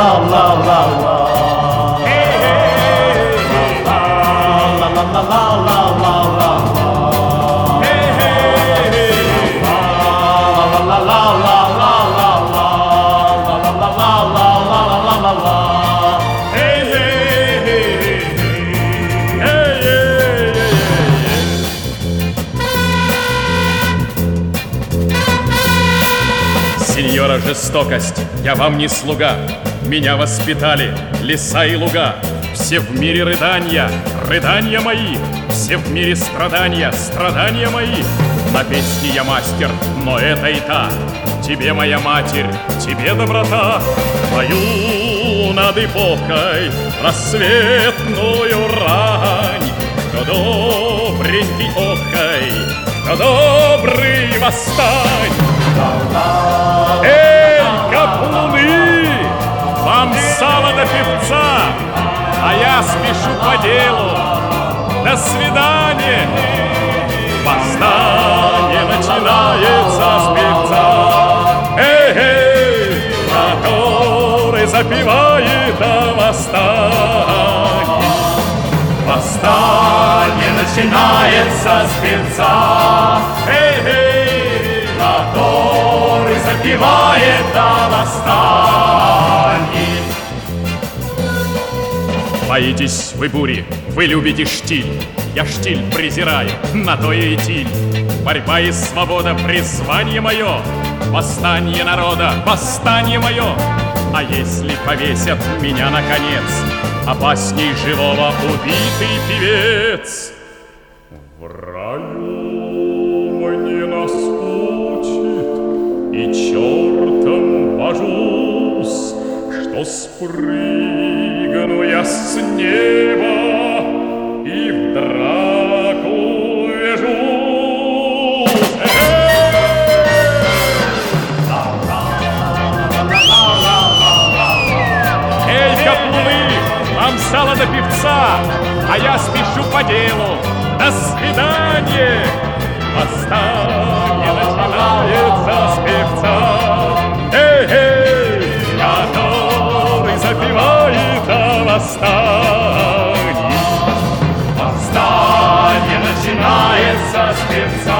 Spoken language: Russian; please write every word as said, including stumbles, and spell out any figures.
Сеньора жестокость, я вам не слуга. Меня воспитали леса и луга. Все в мире рыдания, рыдания мои. Все в мире страдания, страдания мои. На песне я мастер, но это и та. Тебе, моя матерь, тебе доброта. Пою над эпохой рассветную рань. Кто добренький охай, кто добрый восстань. Эй, каплуны, вам сало до певца, а я спешу по делу. До свидания. Восстание начинается с певца, эй, который запевает о восстании. Восстание начинается с певца, эй, который запевает о восстании. Боитесь вы бури, вы любите штиль. Я штиль презираю, на то и идти. Борьба и свобода, призвание мое. Восстание народа, восстание мое. А если повесят меня наконец, опасней живого убитый певец. В раю мне наскучит, и чертом божусь, что спрыгну я с неба и в драку вяжусь. Эй, каплуны, вам сало до певца, а я спешу по делу. До свидания. Восстание начинается с певца, эй, эй, который запевает о восстании. Восстание начинается с певца.